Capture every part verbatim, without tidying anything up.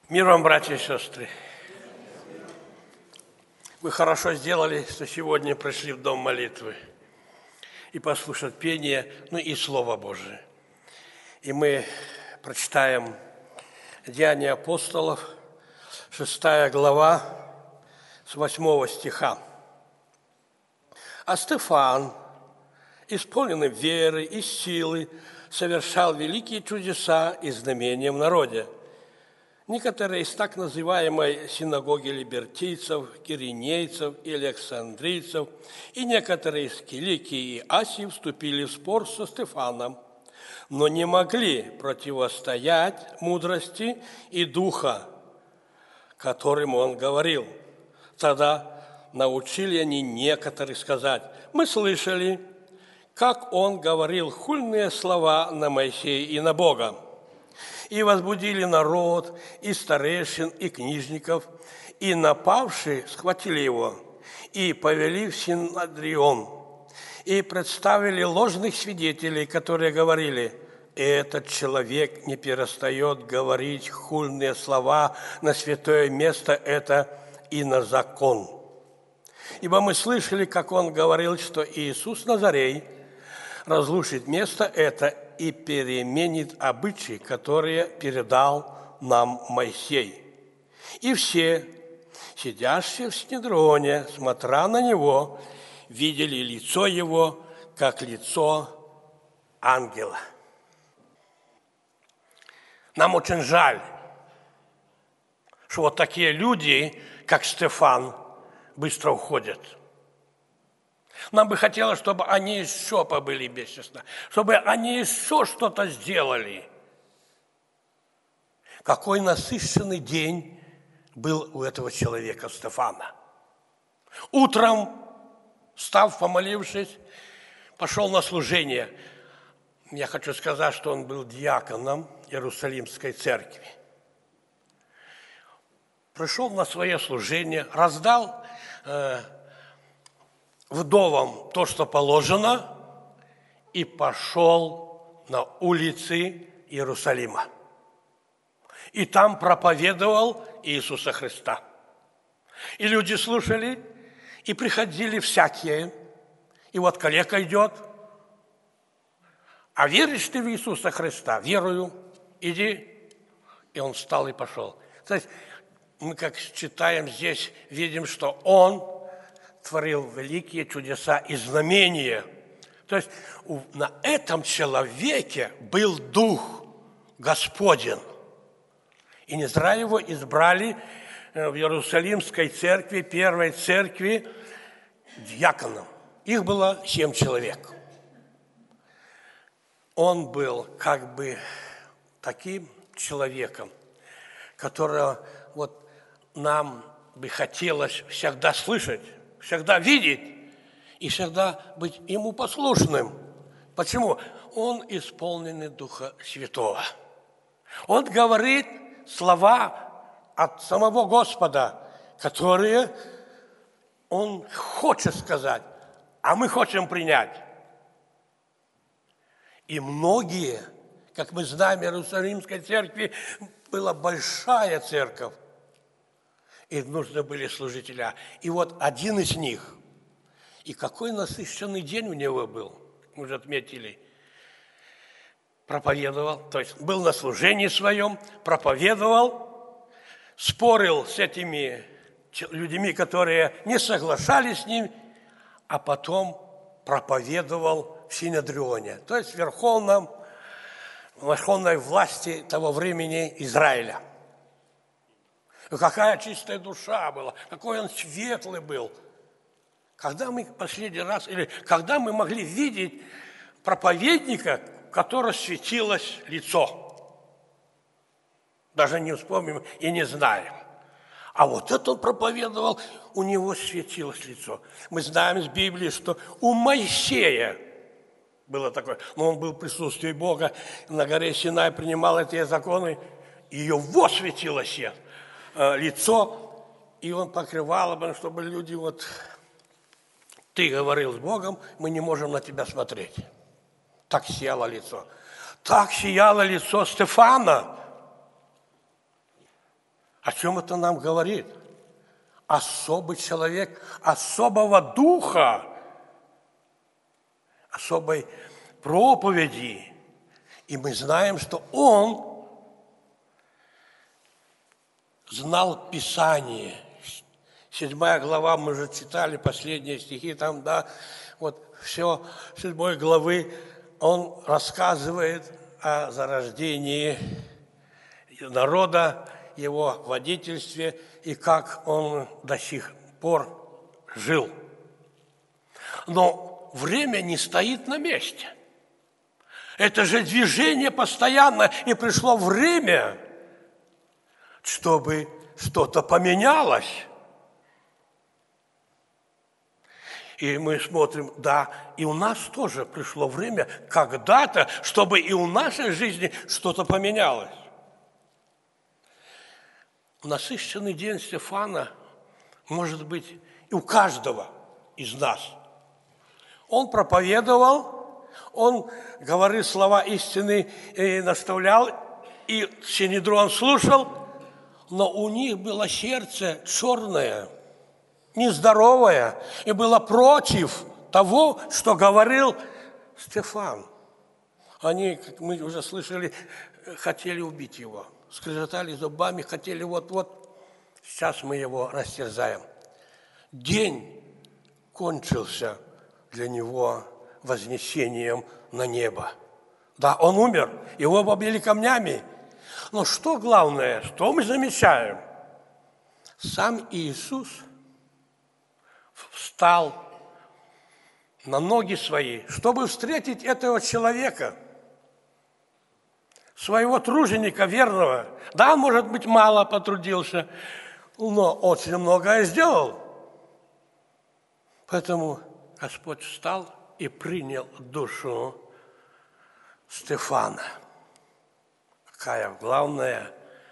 Мир вам, братья и сестры. Вы хорошо сделали, что сегодня пришли в дом молитвы и послушать пение, ну и Слово Божие. И мы прочитаем Деяния апостолов, шестая глава, с восьмого стиха. «А Стефан, исполненный веры и силы, совершал великие чудеса и знамения в народе. Некоторые из так называемой синагоги либертийцев, киринейцев и александрийцев и некоторые из Киликии и Асии вступили в спор со Стефаном, но не могли противостоять мудрости и духа, которым он говорил. Тогда научили они некоторых сказать: мы слышали, как он говорил хульные слова на Моисея и на Бога. И возбудили народ, и старейшин, и книжников, и напавшие схватили его, и повели в Синедрион, и представили ложных свидетелей, которые говорили: этот человек не перестает говорить хульные слова на святое место это и на закон. Ибо мы слышали, как он говорил, что Иисус Назарей разрушит место это и переменит обычаи, которые передал нам Моисей. И все, сидящие в Синедрионе, смотря на него, видели лицо его, как лицо ангела». Нам очень жаль, что вот такие люди, как Стефан, быстро уходят. Нам бы хотелось, чтобы они еще побыли бесчестны, чтобы они еще что-то сделали. Какой насыщенный день был у этого человека, Стефана. Утром, встав, помолившись, пошел на служение. Я хочу сказать, что он был диаконом Иерусалимской церкви. Пришел на свое служение, раздал э, вдовам то, что положено, и пошел на улицы Иерусалима. И там проповедовал Иисуса Христа. И люди слушали, и приходили всякие. И вот калека идет: а веришь ты в Иисуса Христа? Верую, иди. И он встал и пошел. То есть мы, как читаем здесь, видим, что он творил великие чудеса и знамения. То есть на этом человеке был Дух Господень. И не зря его избрали в Иерусалимской церкви, первой церкви, диаконом. Их было семь человек. Он был как бы таким человеком, которого вот нам бы хотелось всегда слышать, всегда видеть и всегда быть ему послушным. Почему? Он исполненный Духа Святого. Он говорит слова от самого Господа, которые он хочет сказать, а мы хотим принять. И многие, как мы знаем, в Иерусалимской церкви была большая церковь, и нужны были служители. И вот один из них, и какой насыщенный день у него был, мы уже отметили, проповедовал, то есть был на служении своем, проповедовал, спорил с этими людьми, которые не соглашались с ним, а потом проповедовал в Синедрионе, то есть в верховном, верховной власти того времени Израиля. И какая чистая душа была, какой он светлый был. Когда мы последний раз, или когда мы могли видеть проповедника, у которого светилось лицо? Даже не вспомним и не знаем. А вот это он проповедовал, у него светилось лицо. Мы знаем из Библии, что у Моисея было такое, но он был в присутствии Бога, на горе Синай принимал эти законы, и его светилось э, лицо, и он покрывал, чтобы люди вот... Ты говорил с Богом, мы не можем на тебя смотреть. Так сияло лицо. Так сияло лицо Стефана. О чем это нам говорит? Особый человек, особого духа, особой проповеди. И мы знаем, что он знал Писание. Седьмая глава, мы уже читали последние стихи, там, да, вот все, седьмой главы, он рассказывает о зарождении народа, его водительстве и как он до сих пор жил. Но время не стоит на месте. Это же движение постоянно, и пришло время, чтобы что-то поменялось. И мы смотрим, да, и у нас тоже пришло время когда-то, чтобы и у нашей жизни что-то поменялось. Насыщенный день Стефана может быть и у каждого из нас. Он проповедовал, он говорил слова истины и наставлял, и Синедрон слушал, но у них было сердце черное, нездоровое, и было против того, что говорил Стефан. Они, как мы уже слышали, хотели убить его, скрежетали зубами, хотели вот-вот, сейчас мы его растерзаем. День кончился для него вознесением на небо. Да, он умер, его побили камнями. Но что главное, что мы замечаем? Сам Иисус встал на ноги свои, чтобы встретить этого человека, своего труженика верного. Да, он, может быть, мало потрудился, но очень многое сделал. Поэтому Господь встал и принял душу Стефана. Какая главная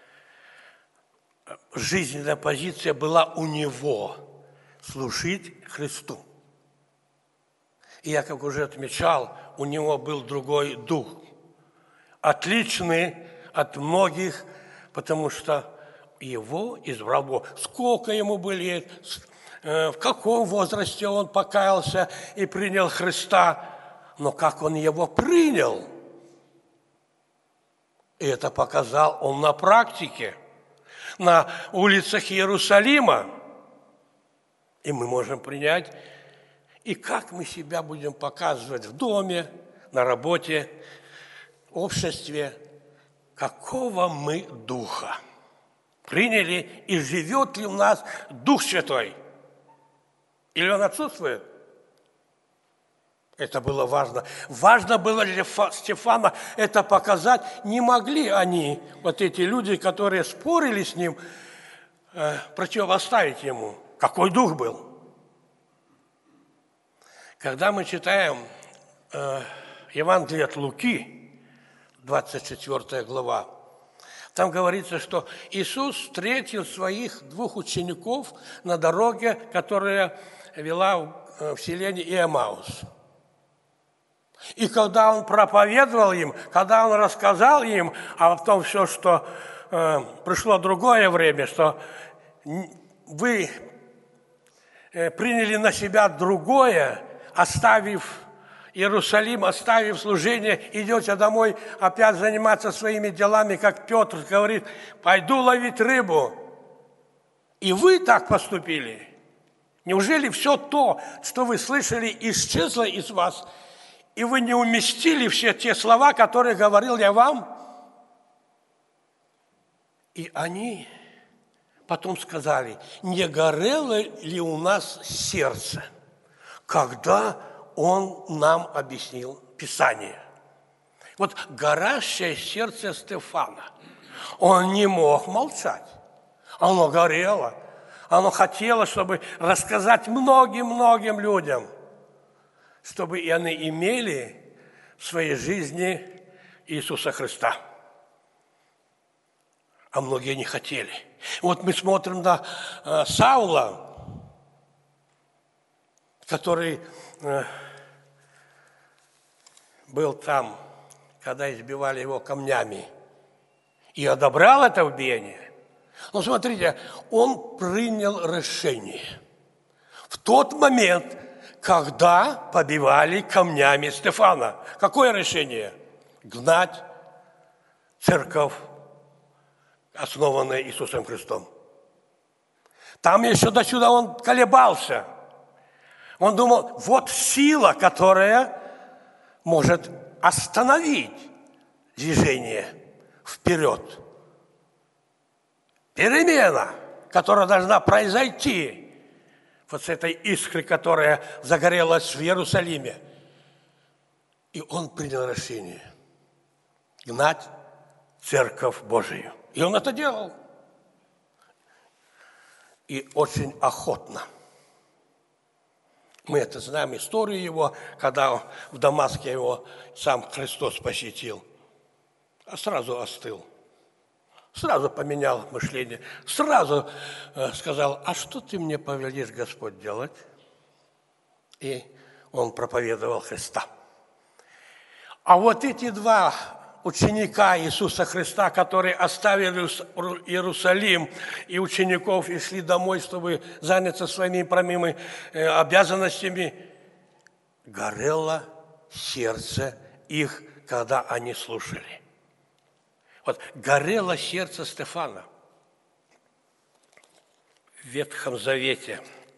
жизненная позиция была у него – служить Христу. И я, как уже отмечал, у него был другой дух, отличный от многих, потому что его избрал Бог. Сколько ему было лет, в каком возрасте он покаялся и принял Христа, но как он его принял, и это показал он на практике, на улицах Иерусалима. И мы можем принять, и как мы себя будем показывать в доме, на работе, в обществе, какого мы духа приняли, и живет ли у нас Дух Святой, или он отсутствует. Это было важно. Важно было для Стефана это показать. Не могли они, вот эти люди, которые спорили с ним, противоставить ему. Какой дух был? Когда мы читаем э, Евангелие от Луки, двадцать четвёртая глава, там говорится, что Иисус встретил своих двух учеников на дороге, которая вела в селение Иемаус. И когда Он проповедовал им, когда Он рассказал им о том все, что э, пришло другое время, что вы приняли на себя другое, оставив Иерусалим, оставив служение, идете домой опять заниматься своими делами, как Петр говорит, пойду ловить рыбу. И вы так поступили? Неужели все то, что вы слышали, исчезло из вас, и вы не уместили все те слова, которые говорил я вам? И они потом сказали, не горело ли у нас сердце, когда Он нам объяснил Писание? Вот горящее сердце Стефана, он не мог молчать. Оно горело. Оно хотело, чтобы рассказать многим-многим людям, чтобы и они имели в своей жизни Иисуса Христа. А многие не хотели. Вот мы смотрим на э, Саула, который э, был там, когда избивали его камнями, и одобрял это убиение. Но смотрите, он принял решение в тот момент, когда побивали камнями Стефана. Какое решение? Гнать церковь, основанная Иисусом Христом. Там еще до сюда он колебался. Он думал, вот сила, которая может остановить движение вперед. Перемена, которая должна произойти вот с этой искрой, которая загорелась в Иерусалиме. И он принял решение гнать церковь Божию. И он это делал. И очень охотно. Мы это знаем, историю его, когда в Дамаске его сам Христос посетил. А сразу остыл. Сразу поменял мышление. Сразу сказал, а что ты мне повелишь, Господь, делать? И он проповедовал Христа. А вот эти два ученика Иисуса Христа, которые оставили Иерусалим и учеников и шли домой, чтобы заняться своими прямыми обязанностями, горело сердце их, когда они слушали. Вот горело сердце Стефана. В Ветхом Завете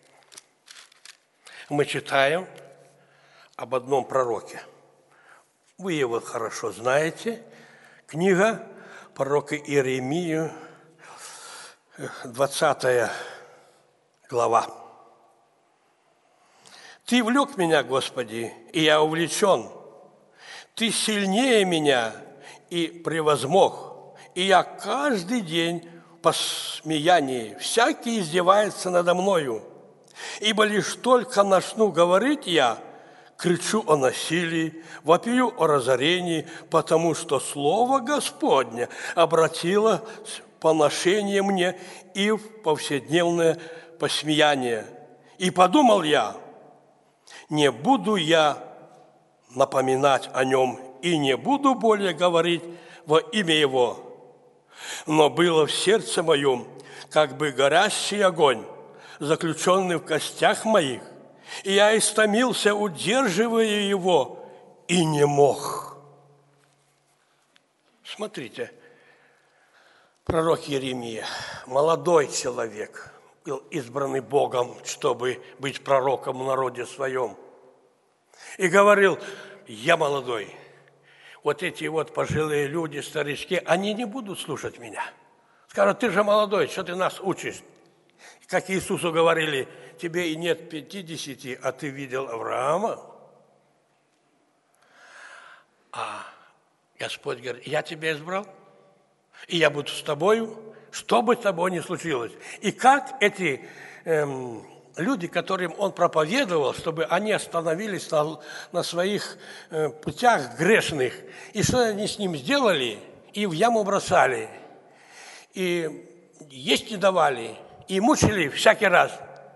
мы читаем об одном пророке. Вы его хорошо знаете. Книга пророка Иеремии, двадцатая глава. «Ты влек меня, Господи, и я увлечен. Ты сильнее меня и превозмог, и я каждый день по смеянии, всякий издевается надо мною. Ибо лишь только начну говорить я, кричу о насилии, вопию о разорении, потому что Слово Господне обратило поношение мне и в повседневное посмеяние. И подумал я, не буду я напоминать о нем и не буду более говорить во имя его. Но было в сердце моем, как бы горящий огонь, заключенный в костях моих, и я истомился, удерживая его, и не мог». Смотрите, пророк Иеремия, молодой человек, был избранный Богом, чтобы быть пророком в народе своем. И говорил, я молодой, вот эти вот пожилые люди, старички, они не будут слушать меня. Скажут, ты же молодой, что ты нас учишь? Как Иисусу говорили, тебе и нет пятидесяти, а ты видел Авраама? А Господь говорит, я тебя избрал, и я буду с тобою, что бы с тобой ни случилось. И как эти эм, люди, которым он проповедовал, чтобы они остановились на, на своих э, путях грешных, и что они с ним сделали, и в яму бросали, и есть не давали, и мучили всякий раз.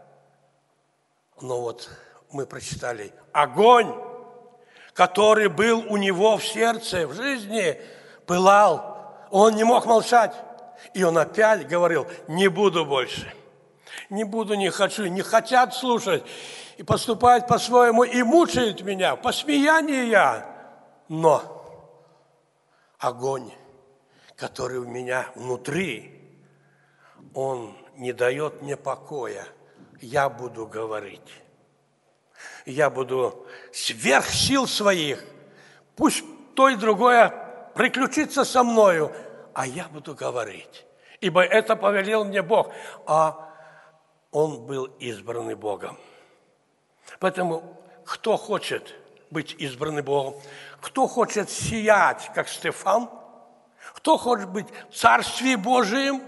Но вот мы прочитали, огонь, который был у него в сердце, в жизни, пылал. Он не мог молчать. И он опять говорил, не буду больше. Не буду, не хочу, не хотят слушать. И поступают по-своему, и мучают меня, посмеяние я. Но огонь, который у меня внутри, он не дает мне покоя. Я буду говорить. Я буду сверх сил своих. Пусть то и другое приключится со мною, а я буду говорить. Ибо это повелел мне Бог. А он был избранный Богом. Поэтому кто хочет быть избранным Богом, кто хочет сиять, как Стефан, кто хочет быть в Царстве Божием,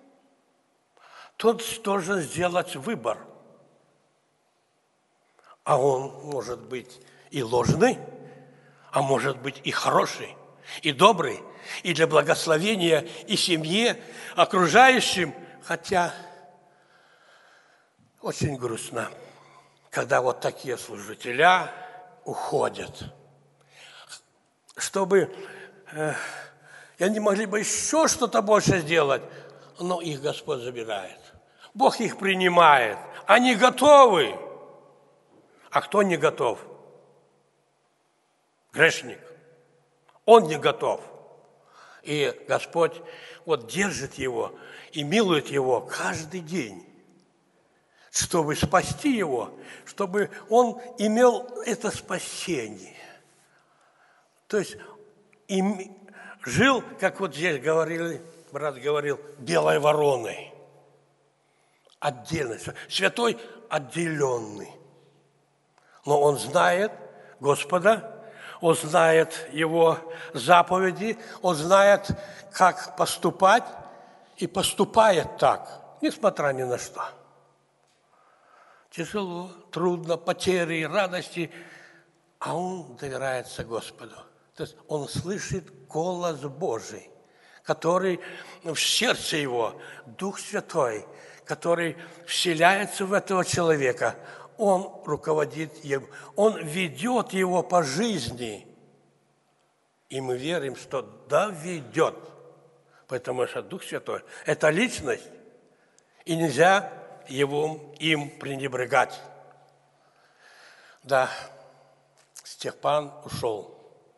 тот должен сделать выбор. А он может быть и ложный, а может быть и хороший, и добрый, и для благословения и семье, окружающим. Хотя очень грустно, когда вот такие служителя уходят. Чтобы э, они могли бы еще что-то больше сделать, но их Господь забирает. Бог их принимает. Они готовы. А кто не готов? Грешник. Он не готов. И Господь вот держит его и милует его каждый день, чтобы спасти его, чтобы он имел это спасение. То есть им жил, как вот здесь говорили, брат говорил, белой вороной. Отдельно. Святой отделенный. Но он знает Господа, он знает Его заповеди, он знает, как поступать, и поступает так, несмотря ни на что. Тяжело, трудно, потери, радости, а он доверяется Господу. То есть он слышит голос Божий, который в сердце его, Дух Святой, который вселяется в этого человека. Он руководит им, он ведет его по жизни. И мы верим, что доведет. Потому что Дух Святой – это личность, и нельзя его, им пренебрегать. Да, Степан ушел.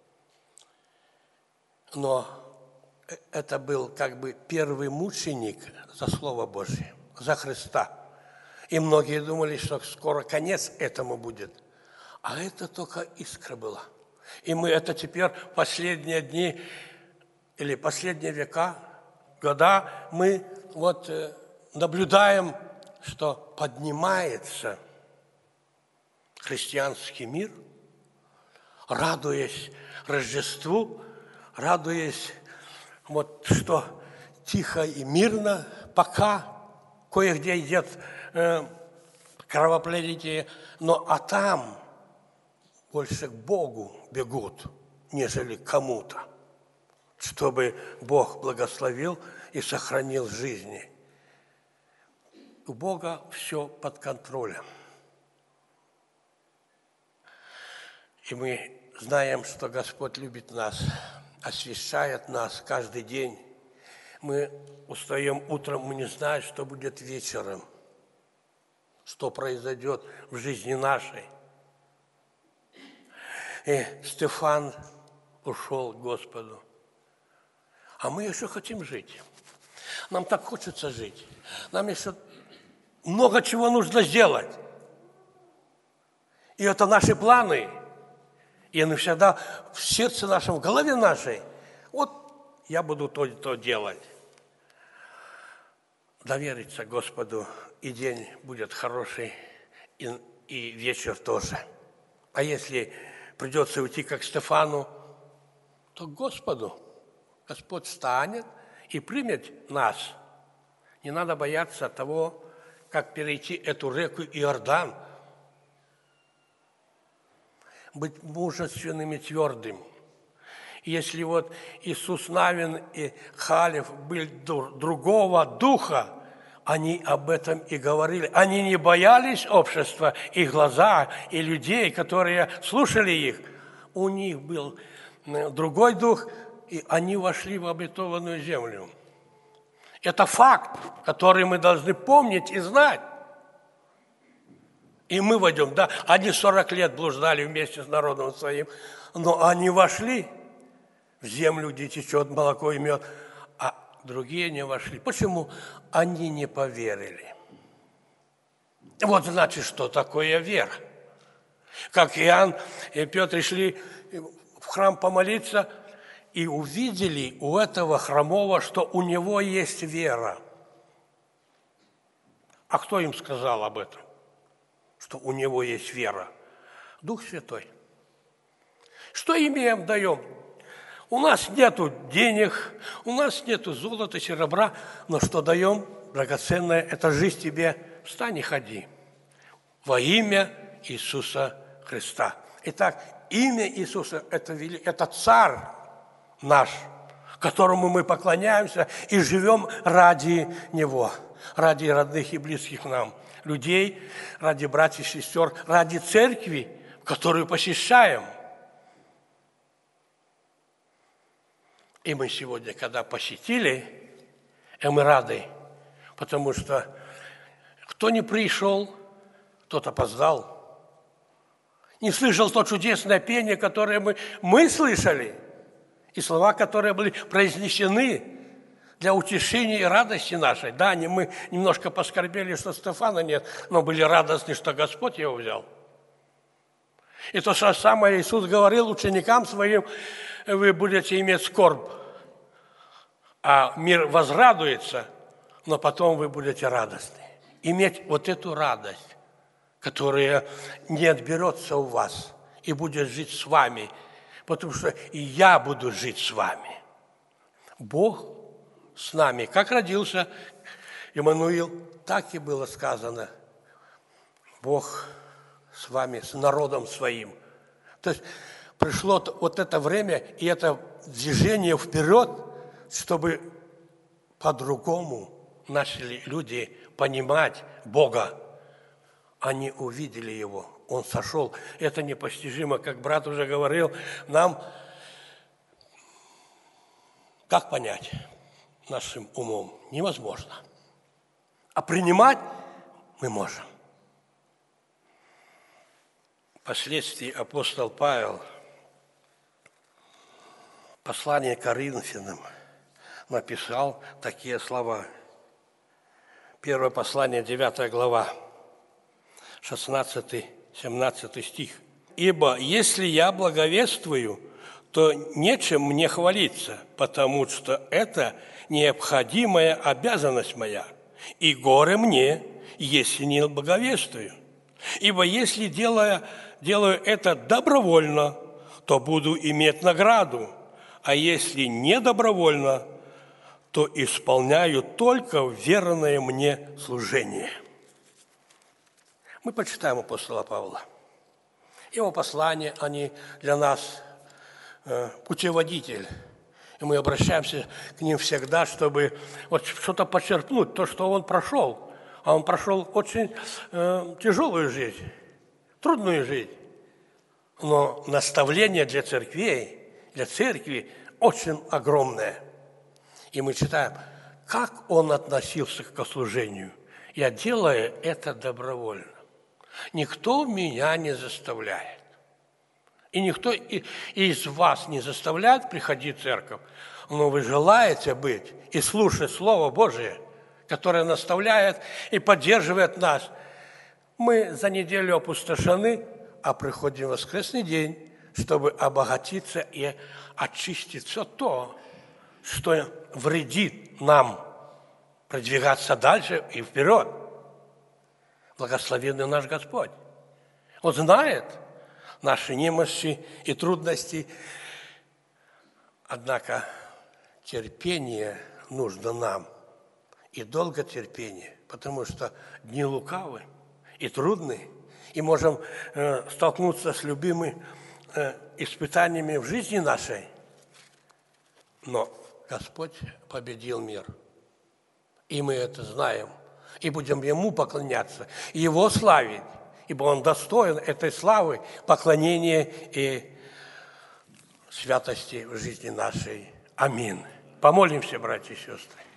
Но это был как бы первый мученик за Слово Божие, за Христа. И многие думали, что скоро конец этому будет. А это только искра была. И мы это теперь последние дни или последние века, года, мы вот наблюдаем, что поднимается христианский мир, радуясь Рождеству, радуясь, вот что тихо и мирно, пока кое-где идет э, кровопролитие, но а там больше к Богу бегут, нежели к кому-то, чтобы Бог благословил и сохранил жизни. У Бога все под контролем. И мы знаем, что Господь любит нас, освещает нас каждый день. Мы устаем утром, мы не знаем, что будет вечером, что произойдет в жизни нашей. И Стефан ушел к Господу. А мы еще хотим жить. Нам так хочется жить. Нам еще много чего нужно сделать. И это наши планы. И они всегда в сердце нашем, в голове нашей. Вот я буду то и то делать. Довериться Господу, и день будет хороший, и, и вечер тоже. А если придется уйти, как Стефану, то к Господу. Господь встанет и примет нас. Не надо бояться того, как перейти эту реку Иордан. Быть мужественным и твердым. Если вот Иисус Навин и Халев были другого духа, они об этом и говорили. Они не боялись общества, и глаза, и людей, которые слушали их. У них был другой дух, и они вошли в обетованную землю. Это факт, который мы должны помнить и знать. И мы войдем, да, они сорок лет блуждали вместе с народом своим, но они вошли в землю, где течет молоко и мед, а другие не вошли. Почему? Они не поверили. Вот значит, что такое вера. Как Иоанн и Петр шли в храм помолиться и увидели у этого хромого, что у него есть вера. А кто им сказал об этом? Что у него есть вера? Дух Святой. Что имеем, даем? У нас нету денег, у нас нету золота, серебра, но что даем? Драгоценное, это жизнь тебе. Встань и ходи. Во имя Иисуса Христа. Итак, имя Иисуса – это, это Царь наш, которому мы поклоняемся и живем ради Него, ради родных и близких нам людей, ради братьев и сестер, ради церкви, которую посещаем. И мы сегодня, когда посетили И мы рады, потому что кто не пришел, тот опоздал. Не слышал то чудесное пение, которое мы, мы слышали, и слова, которые были произнесены для утешения и радости нашей. Да, не, мы немножко поскорбели, что Стефана нет, но были радостны, что Господь его взял. И то же самое Иисус говорил ученикам своим: вы будете иметь скорбь, а мир возрадуется, но потом вы будете радостны. Иметь вот эту радость, которая не отберется у вас и будет жить с вами, потому что и я буду жить с вами. Бог с нами. Как родился Иммануил, так и было сказано. Бог с вами, с народом своим. То есть пришло вот это время и это движение вперед, чтобы по-другому начали люди понимать Бога. Они увидели Его, Он сошел. Это непостижимо, как брат уже говорил, нам как понять нашим умом? Невозможно. А принимать мы можем. Впоследствии апостол Павел, послание к Коринфянам, написал такие слова. Первое послание, девятая глава, шестнадцатый-семнадцатый стих. «Ибо если я благовествую, то нечем мне хвалиться, потому что это необходимая обязанность моя, и горе мне, если не благовествую. Ибо если делая, делаю это добровольно, то буду иметь награду, а если не добровольно, то исполняю только верное мне служение». Мы почитаем апостола Павла. Его послания, они для нас э, путеводитель. И мы обращаемся к ним всегда, чтобы вот что-то почерпнуть, то, что он прошел. А он прошел очень э, тяжелую жизнь, трудную жизнь. Но наставление для церквей, для церкви очень огромное. И мы читаем, как он относился к служению. Я делаю это добровольно. Никто меня не заставляет. И никто из вас не заставляет приходить в церковь. Но вы желаете быть и слушать Слово Божие, которое наставляет и поддерживает нас. Мы за неделю опустошены, а приходим в воскресный день, чтобы обогатиться и очистить все то, что вредит нам продвигаться дальше и вперед. Благословенный наш Господь. Он знает наши немощи и трудности. Однако терпение нужно нам. И долготерпение, потому что дни лукавы и трудны. И можем э, столкнуться с любыми э, испытаниями в жизни нашей. Но Господь победил мир. И мы это знаем. И будем Ему поклоняться, и Его славить, ибо Он достоин этой славы, поклонения и святости в жизни нашей. Аминь. Помолимся, братья и сестры.